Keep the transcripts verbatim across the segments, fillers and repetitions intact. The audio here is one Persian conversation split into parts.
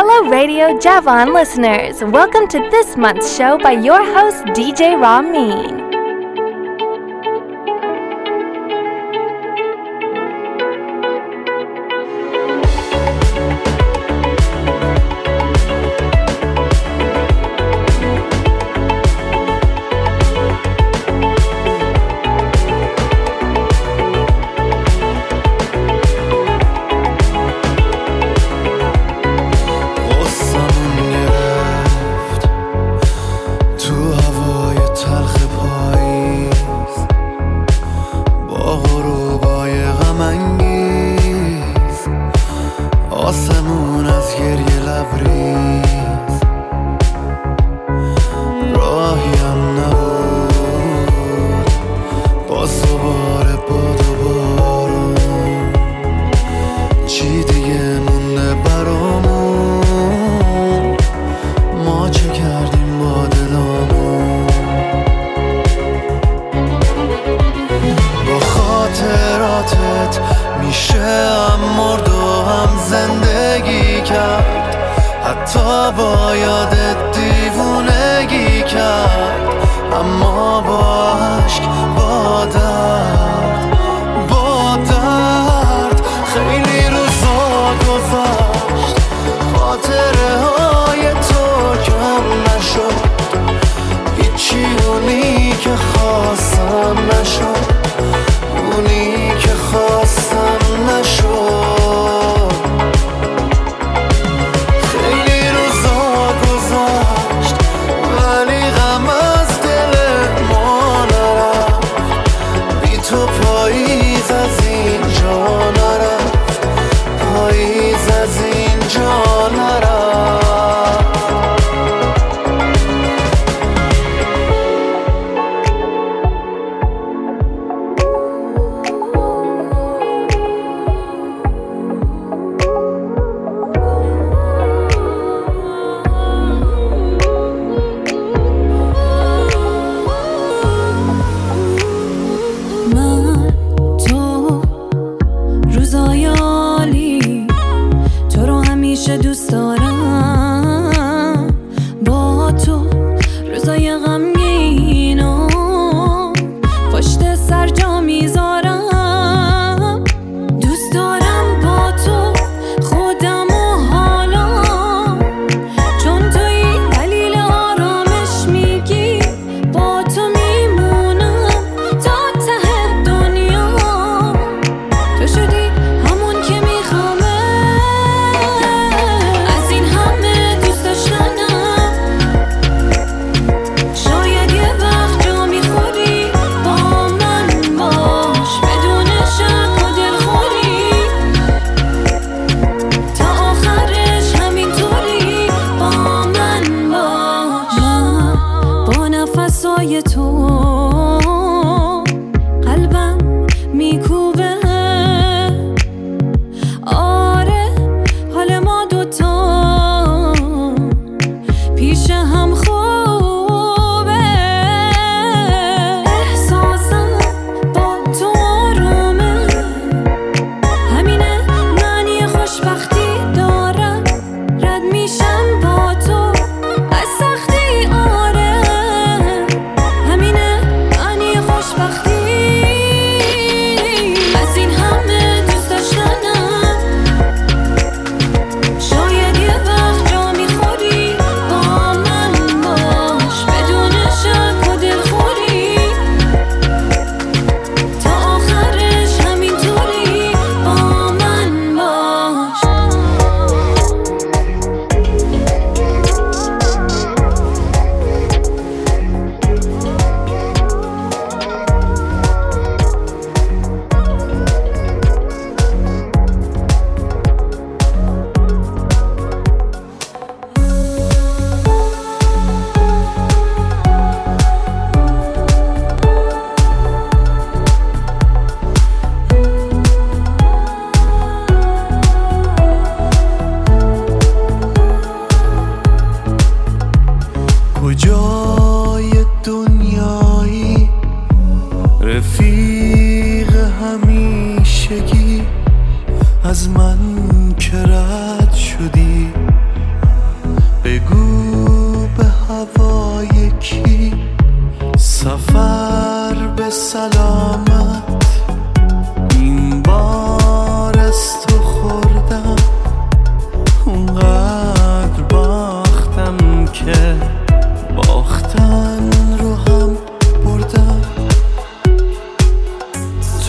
Hello Radio Javan listeners, welcome to this month's show by your host D J Ramin. از این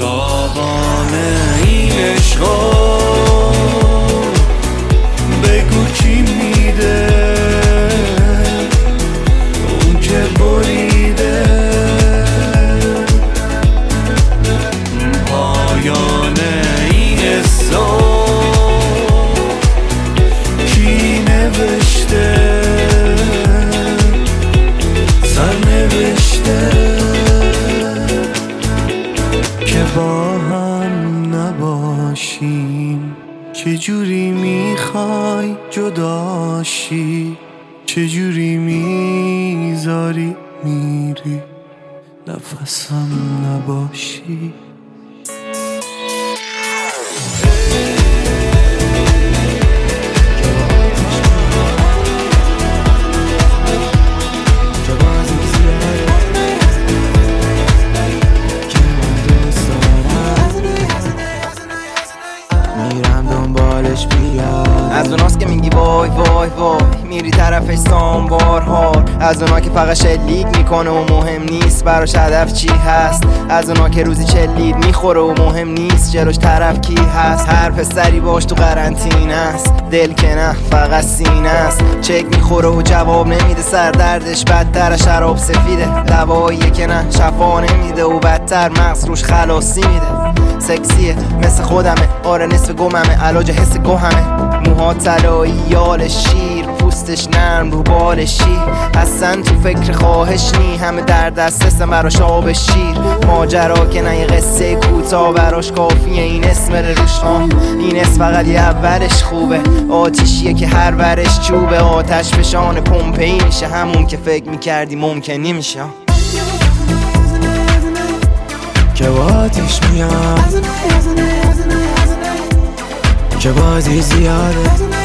شاهانه این عشقا بگو کی میده اون که بریده پایان این قصه کی نوشته سرنوشته که با هم نباشیم چجوری میخوای جداشی چجوری میذاری میری نفسم نباشی از اوناست که میگی وای وای وای میری طرفش سامبار هار از اونا که فقط شلیک میکنه و مهم نیست براش هدف چی هست از اونا که روزی چلید میخوره و مهم نیست جلوش طرف کی هست هر پسری باش تو قرنطینه است دل که نه فقط سینه است چک میخوره و جواب نمیده سر دردش بدتر شراب سفیده دواییه که نه شفا نمیده و بدتر مغز روش خلاصی میده سکسیه مثل خودمه آره نصف گممه علاج حس گوهمه موها طلایی یال شیر پوستش نرم رو بال شیر اصلا تو فکر خواهش نی همه در دسترسم براش آب شیر ماجرا که نه یه قصه کوتاه براش کافیه این اسم روش آن این اسم فقط یه اولش خوبه آتیشیه که هر ورش چوبه آتش فشان پمپئی میشه همون که فکر میکردی ممکن نمیشه که آتیش میاد که بازی زیاده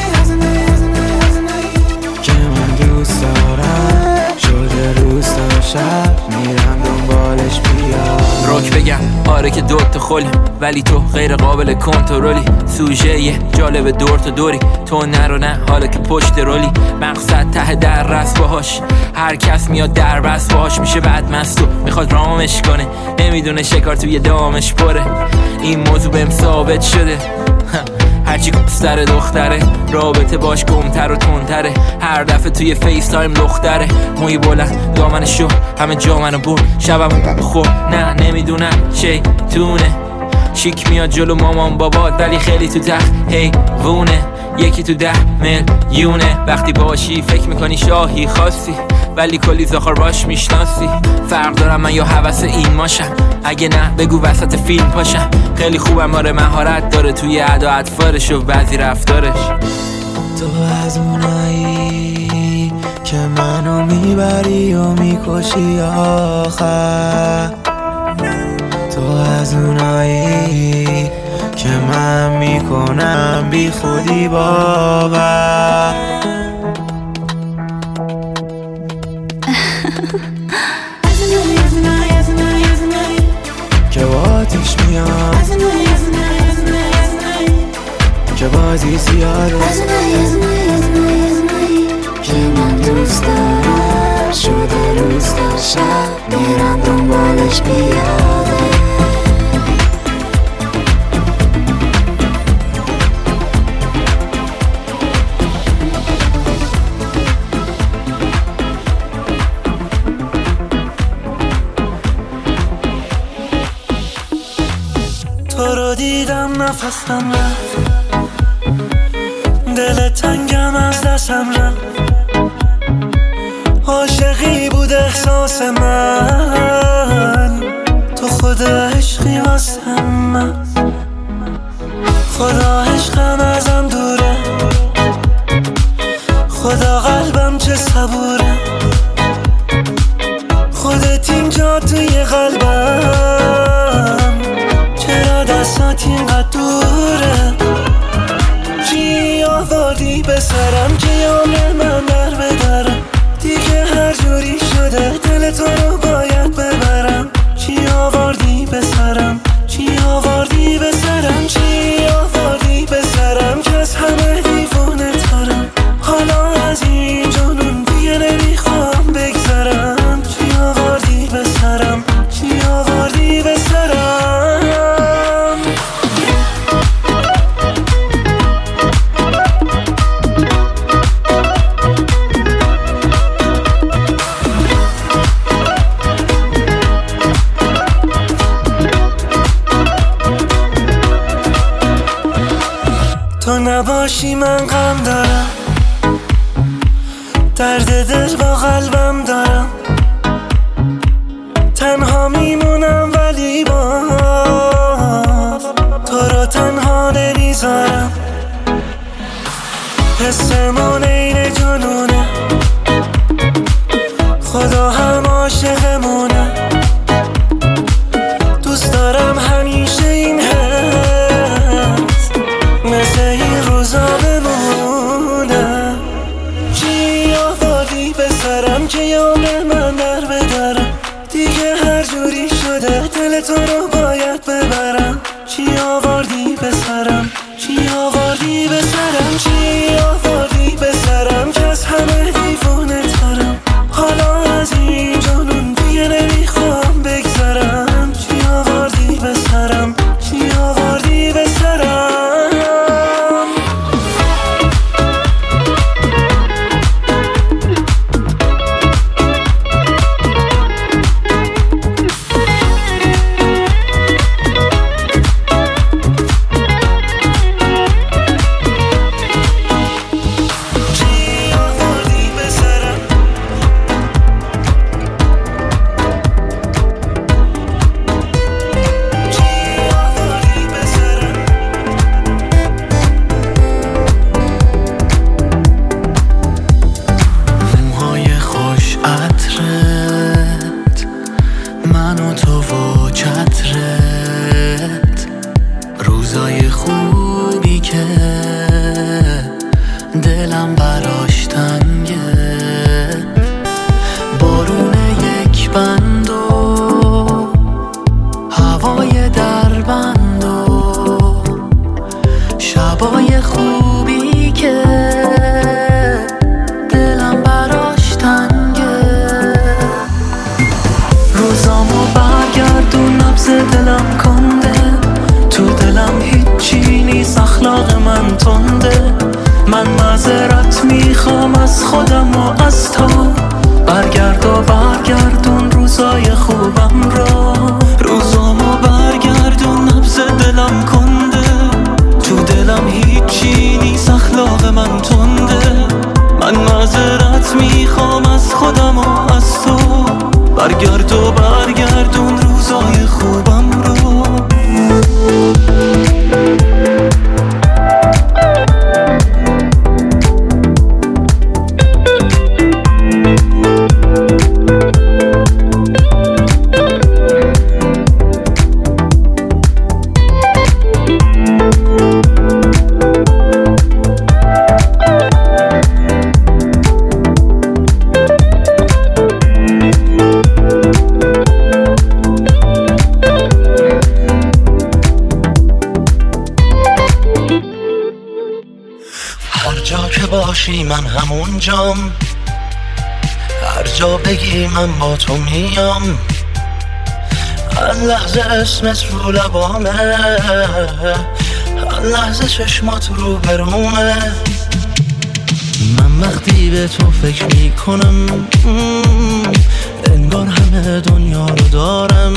که من دوست دارم شده روز تا شب میرم دنبالش بیاد روک بگم آره که دوت خولیم ولی تو غیر قابل کنترلی سوژه یه جالب دور تا دوری تو نرو نه حالا که پشت رولی مقصد ته در رست باهاش هر کس میاد در بست باهاش میشه بعد مستو میخواد رامش کنه نمیدونه شکار توی دامش پره این موضوع بهم ثابت شده هرچی کستر دختره رابطه باش گمتر و تندتره هر دفعه توی فیس تایم دختره موی بلند دامن شو همه جا منو برد شبم خب نه نمیدونم چی تونه شیک میاد جلو مامان بابات ولی خیلی تو تخت هی وونه یکی تو ده میلیونه وقتی باشی فکر میکنی شاهی خاصی ولی کلی زخار باش میشناسی فرق دارم من یا حوث این ماشم اگه نه بگو وسط فیلم پاشم خیلی خوبم آره مهارت داره توی ادا اطفارش و بعضی رفتارش تو از اونایی که منو میبری و میکشی آخر تو از اونایی که من میکنم بی خودی باور که آتیش میاد که بازی زیاده که من دوست دارم شده روز تا شب میرم دنبالش بیاده تو رو دیدم نفسم رفت دل تنگم از دستم رفت عاشقی بود احساس من تو خود عشقی واسه من خدا عشقم ازم دوره خدا قلبم چه صبوره خودت اینجا توی قلبم چرا دستات اینقدر دوره چی آوردی به سرم که عمر من در بدرم دیگه هر جوری شده دل تو رو باید ببرم چی آوردی به سرم چی آوردی به سرم چی آوردی به سرم که از همه دیوونه ترم حالا از این جنون دیگه نمیخوام بگذرم چی آوردی به سرم چی آوردی به سرم تو نباشی من غم دارم، درد دل با قلبم دارم، تنها میمونم ولی باز تو رو تنها نمیذارم. حسمون این جنونه، خدا هم عاشقمونه، دوست دارم همیشه این حس مثل این روزا بمونه. چی آوردی به سرم که یام من در بدارم، دیگه هر جوری شده دل تو رو باید ببرم. چی آوردی به سرم، چی آوردی به سرم، چی آوردی به سرم که از همه دیوونه ترم. حالا از این جنون دیگه نمیخوام بگذرم. چی آوردی به سرم، چی آوردی به سرم. من همونجام، هر جا بگی من با تو میام. هر لحظه اسمت رو لبامه، هر لحظه چشمات رو برمونه. من وقتی به تو فکر میکنم انگار همه دنیا رو دارم.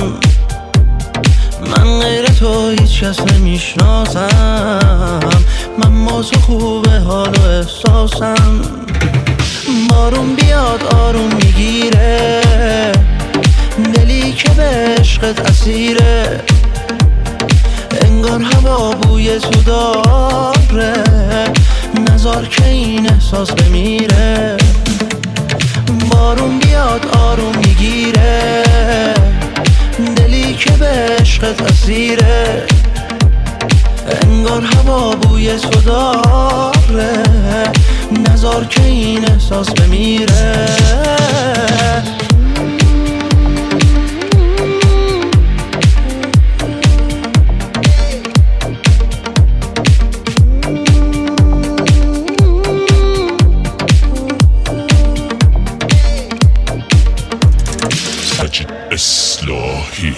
من غیر تو هیچ کس نمیشناسم، من با تو خوبه حال و احساسم. بارون بیاد آروم میگیره، دلی که به عشقت اسیره. انگار هوا بوی تو داره، نذار که این احساس بمیره. بارون بیاد آروم میگیره، دلی که به عشقت اسیره. انگار هوا بوی تو داره، نذار که این احساس بمیره. اصلاحی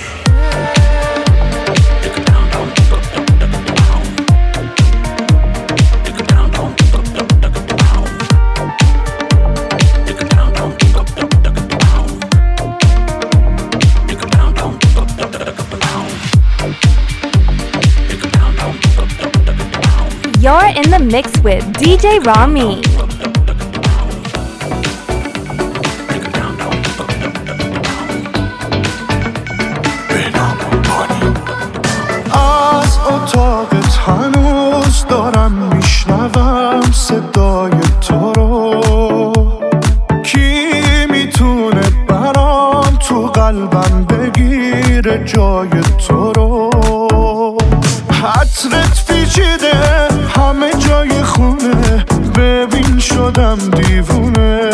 You're in the mix with D J Rami. از اتاقت هنوز دارم میشنوم صدای تو رو. کی میتونه برام تو قلبم بگیره جای تو رو؟ عطرت پیچیده همه جای خونه، ببین شدم دیوونه.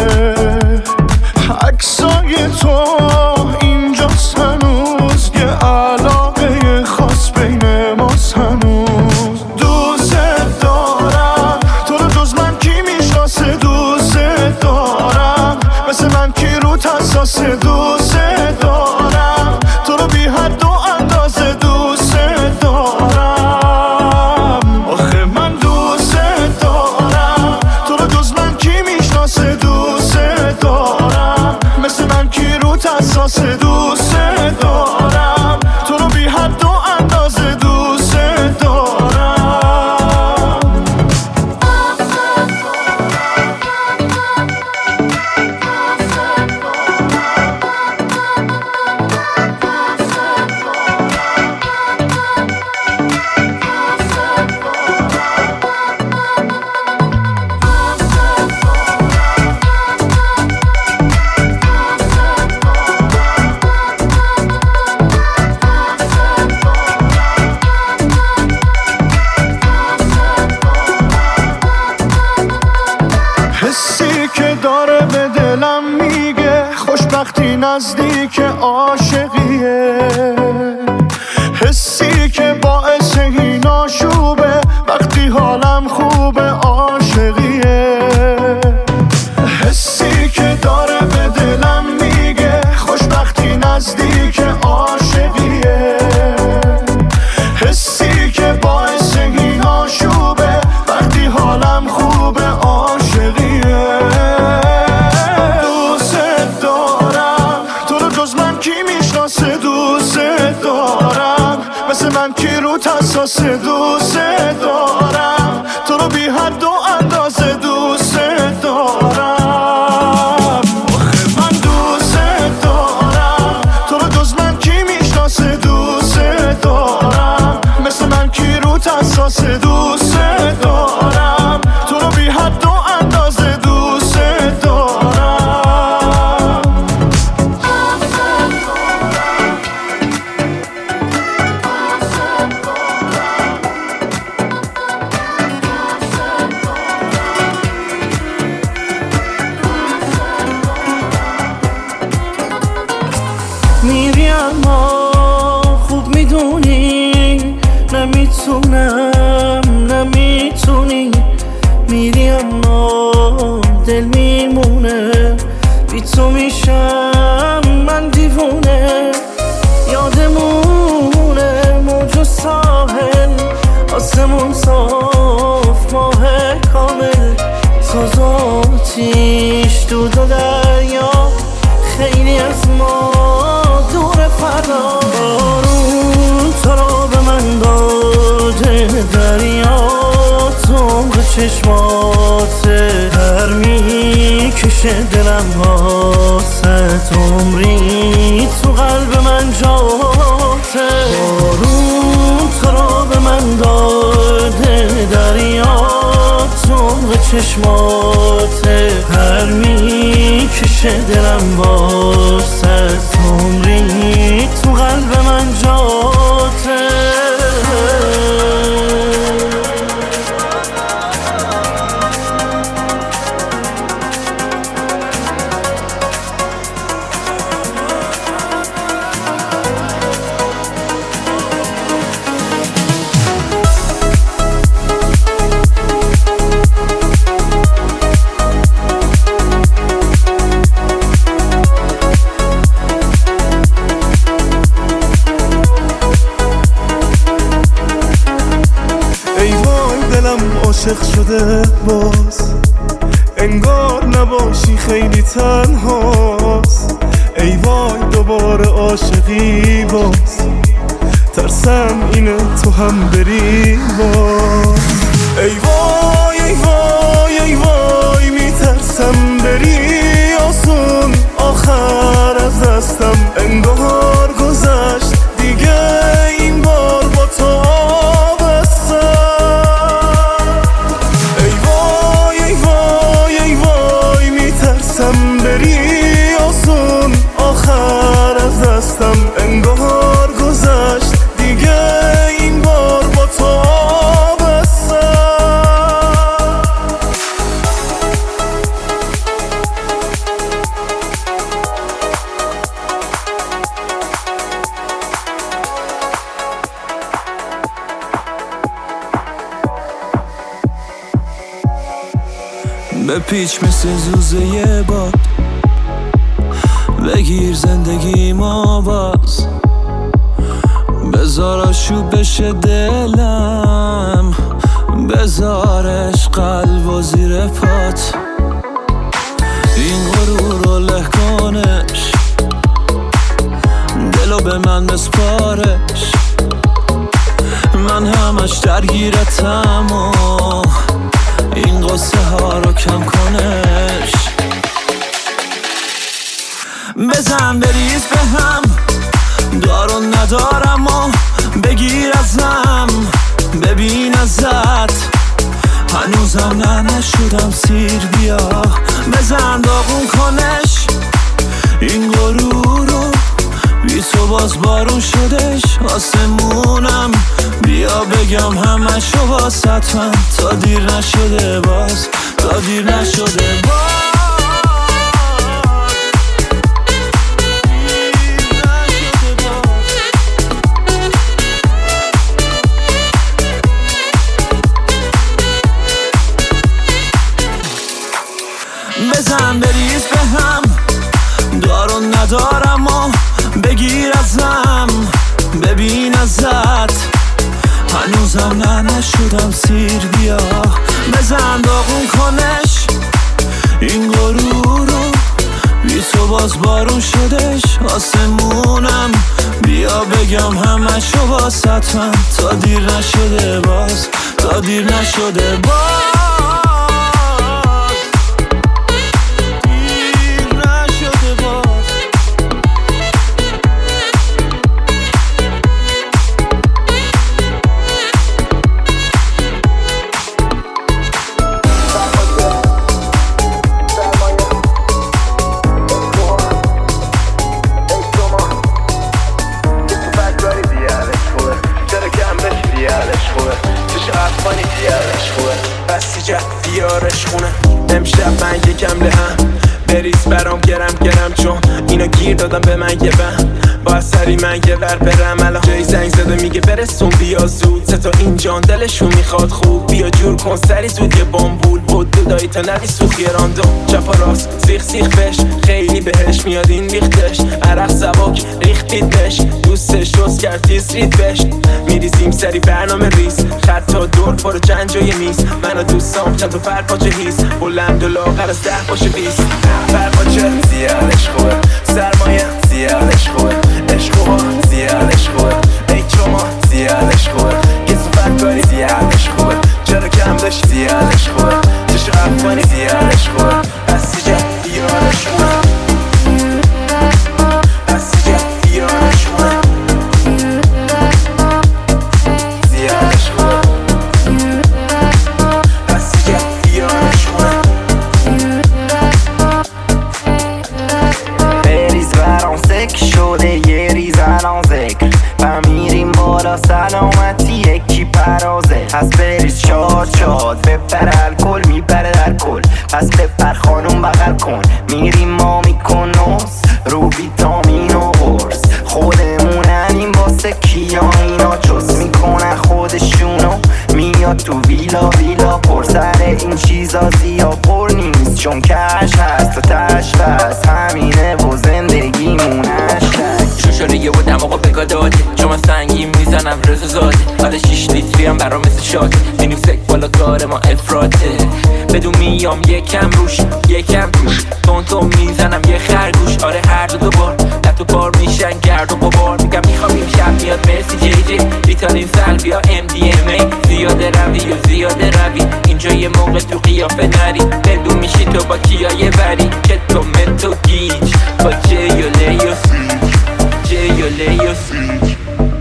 عکسای تو اینجاست هنوز، یه علاقه خاص بین ماست هنوز. دوست دارم تو رو، جز من کی میشناسه؟ دوست دارم مثل من کی رو حساسه؟ دوست دارم تو رو بی حد و اندازه. دوست دارم آخه من دوست دارم تو رو، جز من کی میشناسه؟ دوست دارم مثل من کی رو حساسه؟ دوست دارم تو رو بی حد و اندازه. دوست دارم حسی که داره به دلم میگه خوشبختی نزدیک عاشقیه. حسی که باعث این آشوبه وقتی حالم خوبه عاشقیه. حسی که داره به دلم میگه خوشبختی نزدیک عاشقیه. حسی که باعث این آشوبه وقتی حالم خوبه عاشقیه. دوست دارم تو رو، جز من کی میشناسه؟ دوست دارم مثل من کی رو حساسه؟ دوست دارم تو رو بی حد و اندازه. دوست دارم آخه من دوست دارم تو رو، جز من کی میشناسه؟ دوست دارم مثل من کی رو حساسه؟ دوست دارم تو رو بی حد و اندازه. دوست دارم میری اما خوب میدونی نمیتونم نمیتونی. میری اما دل میمونه، بی تو میشم من دیوونه. یادمونه موج و ساحل، آسمون صاف ماه کامل. ساز و آتیش دود و دریا، خیلی از ما دور فردا. بارون تو رو به من داده، دریا تو عمق چشماته. در میکشه دلم واسه عمری تو قلب من جاته. بارون تو رو به من داده، دریا تو عمق چشماته. در میکشه دلم واسه عمری تو قلب من جاته. عاشق شده باز، انگار نباشی خیلی تنهاست. ای وای دوباره عاشقی باز، ترسم اینه تو هم بری باز. ای وای ای وای ای وای میترسم بری آسون، آخر از دستم انگار گذشت دیگه این بار با تو آبستم. ای وای ای وای ای وای میترسم بری آسون، آخر از دستم انگار گذشت دیگه این بار با تو آبستم. به پیچ مثل زوزه یه باد بگیر زندگی ما باز، بذار آشوب بشه دلم، بذارش قلب و زیر پات، این غرور رو له کنش، دلو به من بسپارش، من همش درگیرتم و این قصه ها رو کم کنش. بزن بریز به هم، دارو ندارم و بگیر ازم، ببین ازت هنوزم نه نشدم سیر، بیا بزن داغون کنش این غرور رو، بی تو باز بارون شدش آسمونم، بیا بگم همشو واسط من، تا دیر نشده باز، تا دیر نشده باز. بزن بریز به هم، دارو ندارم و بگیر ازم، ببین ازت هنوزم نه نشدم سیر، بیا بزن داغون کنش این غرور رو، بی تو باز بارون شدش آسمونم، بیا بگم همشو واسط من، تا دیر نشده باز، تا دیر نشده باز. دیارش خونه امشب من یکم لهم بریز برام گرم گرم، چون اینا گیر دادم به من یه بهم، با سری من یه ور برم الان جایی زنگ زده میگه برسون بیا زود، سه تا این جان دلشون میخواد خوب، بیا جور کن سری زود یه بامبول بود دایی تا ندی سوخی راندم، چپا راست سیخ سیخ بش خیلی بهش میاد این ریختش، عرق سبک ریختید بش دوستش روز کرد تیز رید بش، میریزیم سری برنامه ریز خطا دور پارو چند جای میز، من و دوستام چند تا پرپاچه هیز بلند و لاغر از ده باشه بیست، پرپاچه زیادش خوبه سرمایه زیادش خوبه عشقوها زیادش خوبه ای چما زیادش خوبه کسافت کاری زیادش خوبه چرا کم داشت زیادش خوبه چشو افغانی زیادش خوبه هستی جه دیارش خوبه هستی جه دیارش خوبه زیادش خوبه هستی جه دیارش خوبه بریز برام سک شده یه ریزن آن ذکر و میریم بالا سلامتی یکی پرازه، پس بریز شاد شاد بپر الکل میپره در کل، پس بپر خانوم بغل کن میریم ما میکن نوز رو ویتامین و قرص، خودموننیم واسه کیا اینا چوس میکنن خودشونو، میاد تو ویلا ویلا پر سر این چیزا زیاد پر نیست، چون کش هست و تش بست همینه و زندگیمونش شوشاره یه و دماغو بگا داده، چون من سنگین میزنم رزو زاده، حالا شیش لیتری هم برام مثل شاده، میریم سک بالا کار ما افراده، بدون میام یکم روش یکم توش تون تون میزنم یه خرگوش، آره هر دو دو بار لب تو بار میشن گرد و غبار، میگم میخوام این شب میاد مرسی جی جی ریتالین سلویا ام دی ام ای، زیاده روی و زیاده یه موقع تو قیافه نری دلو میشی تو با کیای وری که تو متو گیج با جی و لی و سیج جی و لی و سیج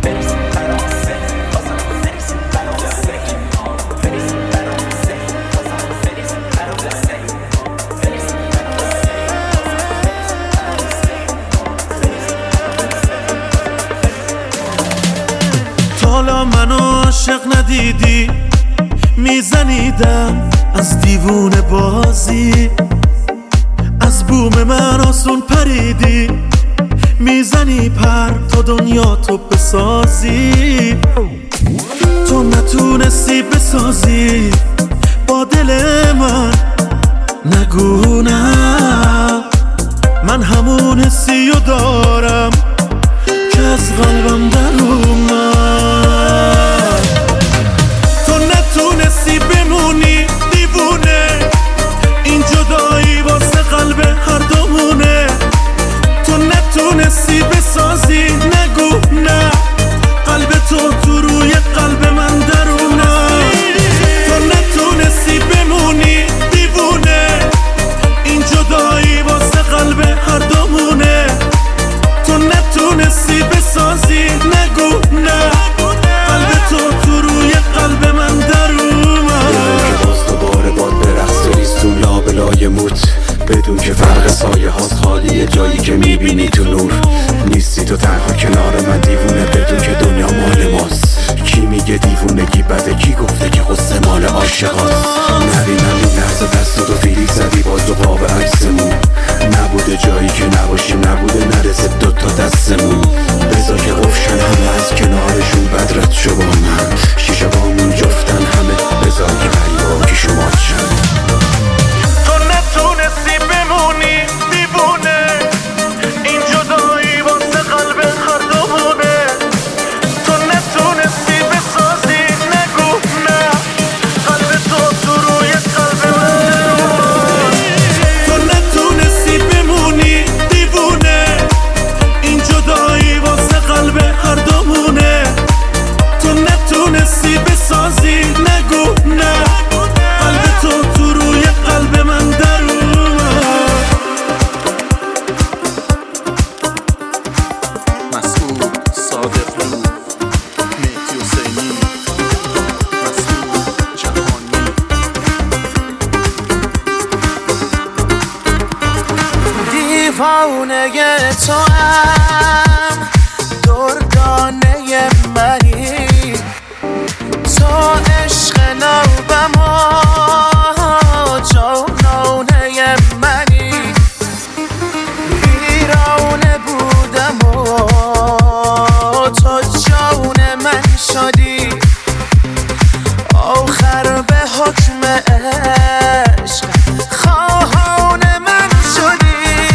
حالا منو عاشق ندیدی میزنیدم از دیوونه بازی از بوم من آسون پریدی میزنی پر تا دنیا تو بسازی تو نتونستی بسازی با دل من نگو نه من همون حسی رو دارم که از قلبم در اومد تو نتونستی بمونی دیوونه این جدایی واسه قلب هر دومونه تو نتونستی بسازی نگو نه قلب تو تو روی قلب من درونه تو نتونستی بمونی دیوونه این جدایی واسه قلب هر دومونه تو نتونستی بسازی نگو نه قلب تو تو روی قلب من در اومد که باز دوباره باد برقص ریستون لابلای موت بدون که فرق سایه هاست خالیه جایی که میبینی تو نور نیستی تو تنها کنار من دیوونه بدون که دنیا مال ماست کی میگه دیوونگی بده کی گفته که قصه مال عاشقاست نبینم این لحظه دست تو فیلی زدی باز دو قاب عکسمون نبوده جایی که نباشیم نبوده نرسه دوتا دستمون بذار که قفشن همه از کنارشون بدرت شو با من شیشه بامون جفتن همه بذار که بریبا کی شما چند تو نتونستی بمونی دیوونه این جدایی واسه قلب هر دومونه تو نتونستی بسازی نگو نه قلب تو تو روی قلب من تو نتونستی بمونی دیوونه این جدایی واسه قلب هر دومونه تو نتونستی بسازی نگو نه قلب تو تو روی قلب من در اومد مسعود صادق رو مهدی حسینی مسعود جهانی دیوانه تو هم دردانه منی تو عشق نوبم و جانانه منی ویرانه بودم و تو جان من شدی آخر به حکم عشق خواهان من شدی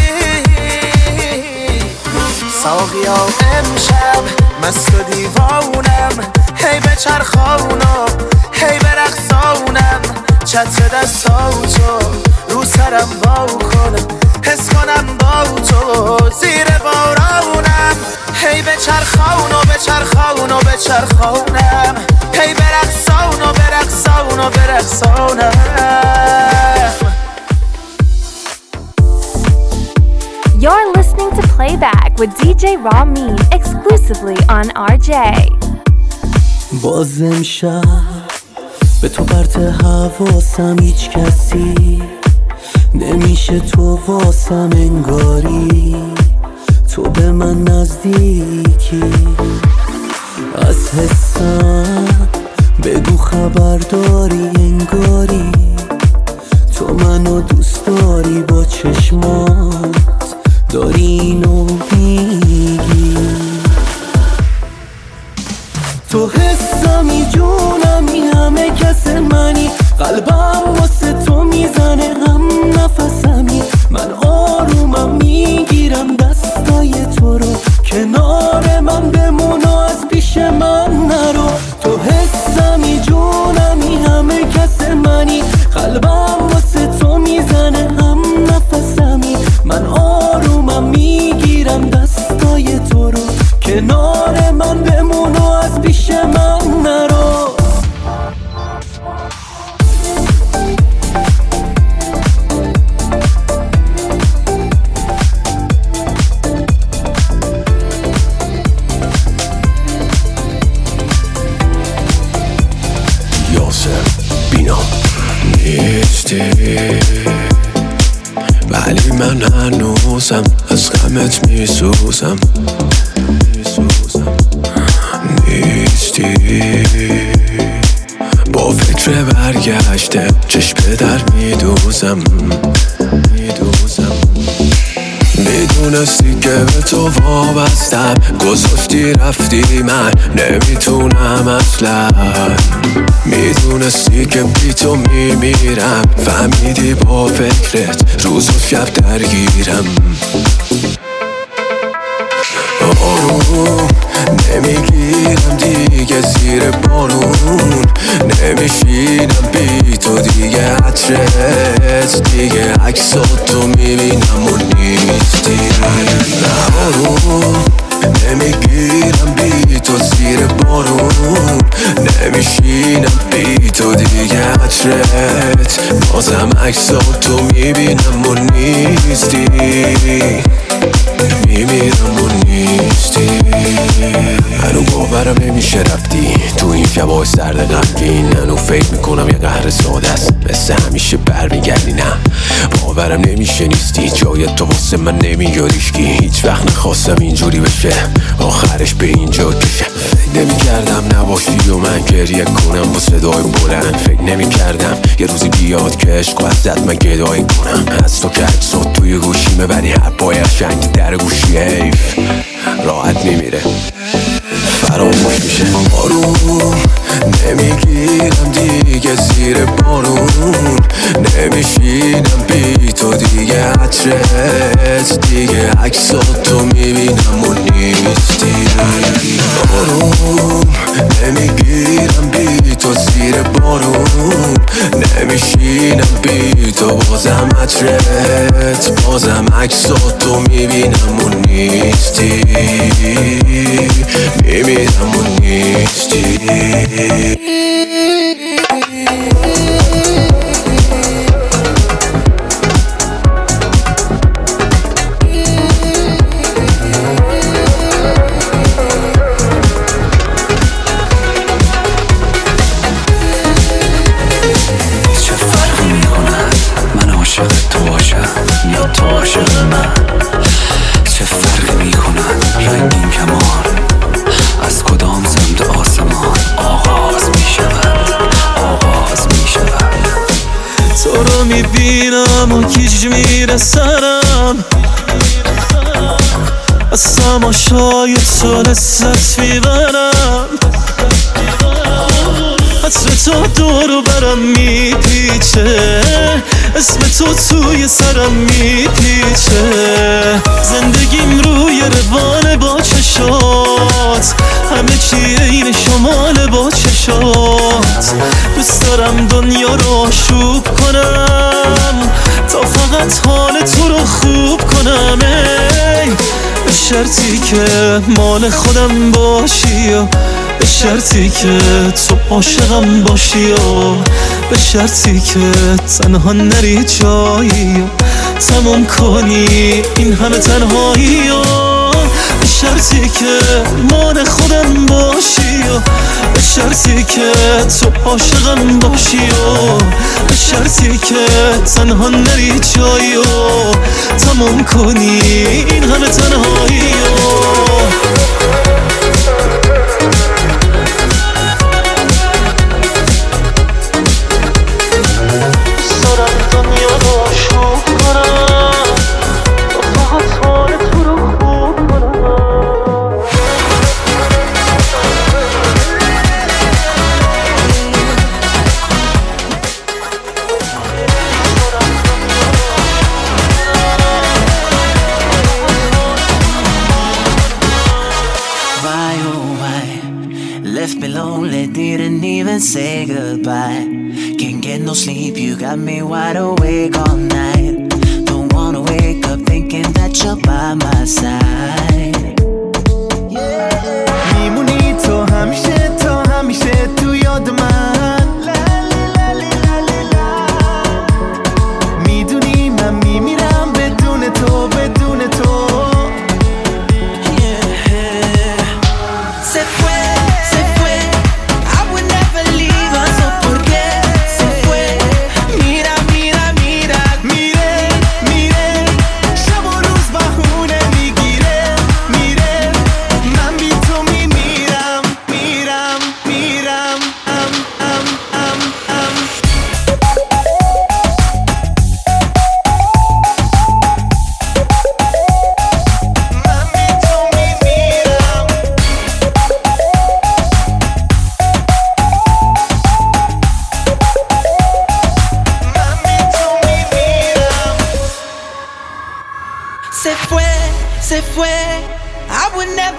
ساقیا امشب مست و دیوانم هی به چرخانم هی به رقصانم چتر دستاتو رو سرم وا کنم حس کنم با تو زیر بارانم هی به چرخان و به چرخان و به چرخانم هی به رقصان و به رقصان و به رقصانم You're listening to Playback with D J Ramin exclusively on R J. باز امشب به تو پرت حواسم هیچ کسی نمیشه تو واسم انگاری تو به من نزدیکی از حسم بگو خبر داری انگاری تو منو دوست داری با چشمات داری اینو میگی تو حسمی جونمی همه کس منی قلبم واسه تو میزنه هم نفسمی من آرومم میگیرم دستای تو رو کنار من بمون و از پیش من نرو تو حسمی جونمی همه کس منی قلبم واسه تو میزنه هم نفسمی من آرومم میگیرم دستای تو رو کنار من بمون و از پیش من نرو نیستی، ولی من هنوزم از غمت میسوزم. نیستی، با فکر برگشته چشم در میدوزم میدوزم. میدونستی که به تو وابستم، گذاشتی رفتی من نمیتونم اصلا. میدونستی که بی تو میمیرم، فهمیدی با فکرت روز و شب درگیرم. آروم نمیگیرم دیگه زیر بارون، نمیشینم بی تو دیگه عطرت، دیگه عکساتو میبینم و نیستی. آروم نمیگیرم بی تو زیر بارون، نمیشینم بی تو دیگه عطرت، بازم عکساتو میبینم و نیستی، میمیرم و نیستی. هنو باورم نمیشه رفتی تو این شبای سرد غمگین. هنو فکر میکنم یه قهر ساده است، مثل همیشه برمیگردی. نه باورم نمیشه نیستی، جای تو واسه من نمیاد هیچکی. هیچ وقت نخواستم اینجوری بشه، آخرش به اینجا کشه. فکر نمیکردم نباشی و من گریه کنم با صدای بلند. فکر نمیکردم یه روزی بیاد که عشق وسط من گدایی کنم. از تو که عکسات توی گوشیمه، ولی هر پای قشنگ در گوشی حیف راحت نمیره، فراموش میشه. آروم نمیگیرم دیگه زیر بارون، نمیشینم بی تو دیگه عطرت، دیگه عکساتو میبینم و نیستی. آروم نمیگیرم بی تو زیر بارون، نمیشینم بی تو بازم عطرت، بازم عکساتو میبینم و نیستی، میمیرم و نیستی. میبینم و گیج میره سرم، از تماشای تو لذت میبرم. عطر تو دورو برم میپیچه، اسم تو توی سرم میپیچه. زندگیم روی روان با چشات، همه چی این شمال با چشات. دوست دارم دنیا رو آشوب کنم، تا فقط حال تو رو خوب کنم. ای به شرطی که مال خودم باشی، به شرطی که تو عاشقم باشی، به شرطی که تنها نری جایی تموم کنی این همه تنهایی. به شرطی که مال خودم باشی، به شرطی که تو عاشقم باشی، به شرطی که تنها نری جایی تموم کنی این همه تنهایی. Say goodbye. Can't get no sleep, you got me wide awake all night. Don't wanna wake up thinking that you're by my side. میمونی تو همیشه، تو همیشه تو یاد من. میدونی من میمیرم بدون تو، بدون تو.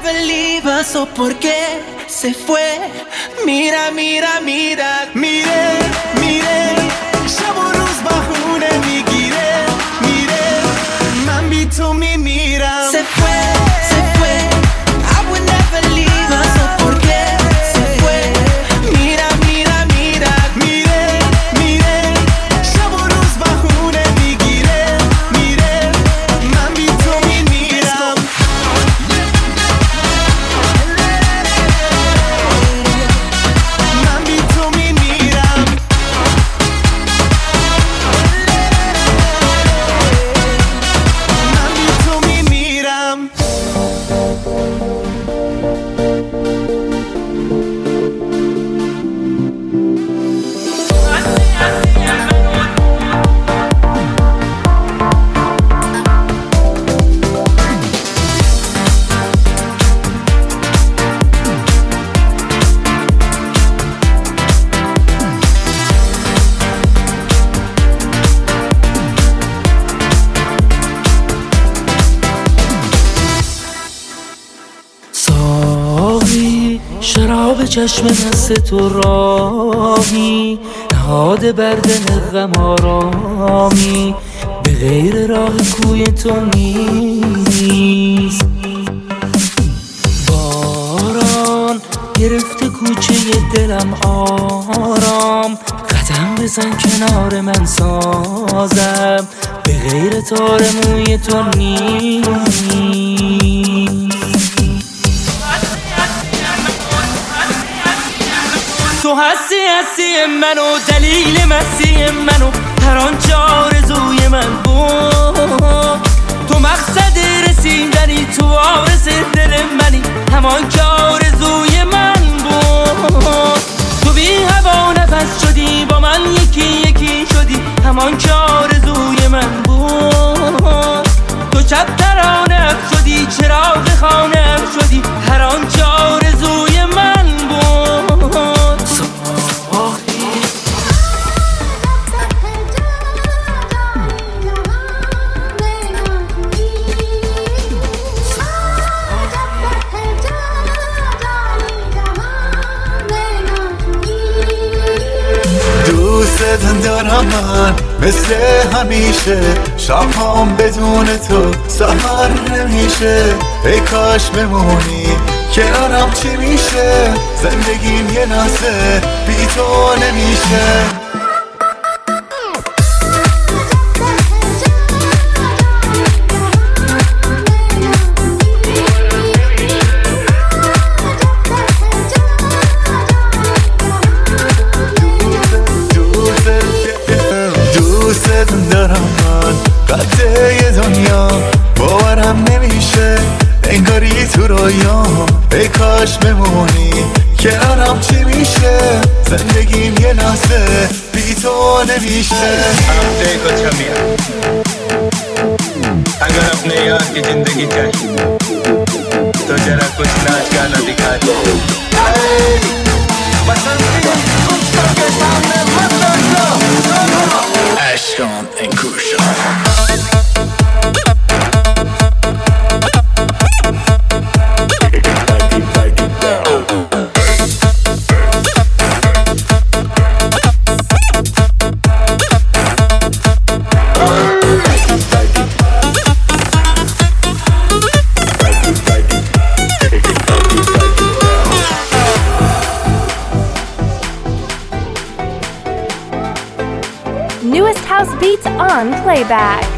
never leave us, o por qué se fue. Mira, mira, mira, mire, mire, شب و روز بهونه میگیره میره من بی تو میمیرم. Se fue, se fue, I would never leave us, o por qué se fue. Mira, mira, mira, mire, mire, شب و روز بهونه میگیره میره من بی تو میمیرم. من بی تو میمیرم. من بی تو میمیرم. ساقی شراب چشم مست تو راهی نهاده بر دل غم آرامی به غیر راه کوی تو نیست. باران گرفته کوچه دلم آرام قدم بزن کنار من سازم به غیر تار موی تو نیست. تو هستی هستی منو دلیل مستی منو هر آنچه آرزوی من بود. تو مقصد رسیدنی تو وارث دل منی همان که آرزوی من بود. تو بی هوا نفس شدی با من یکی یکی شدی همان که آرزوی من بود. تو شب ترانه شدی چراغ خانه شدی هر آنچه آرزوی من بود. دوستت دارم من مثل همیشه شبام بدون تو سهر نمیشه. ای کاش بمونی کنارم چی میشه زندگیم یه لحظه بی تو نمیشه. دوست دارم من قطعه دنیا باورم نمیشه انگاری تو رویام. ای کاش بمونی کنارم چی میشه زندگیم یه لحظه بی تو نمیشه. هفته کچا میاد اگر اپنے یار کی زندگی چاہیے تو ذرا کچھ ناچ گانا دکھا دو. Ashton and Kusha. Newest house beats on playback.